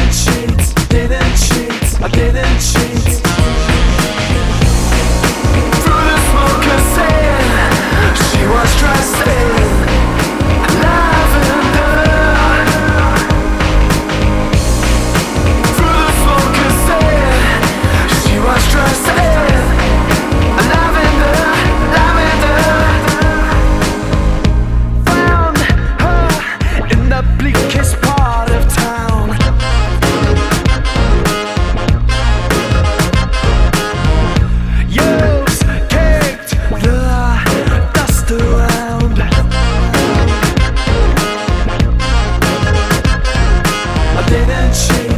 didn't cheat, didn't cheat, I didn't cheat. Through the smoke and sand, she was dressed in lavender. Through the smoke and sand, she was dressed in lavender, lavender. Found her in the bleakest part of town. You've kicked the dust around. I didn't cheat.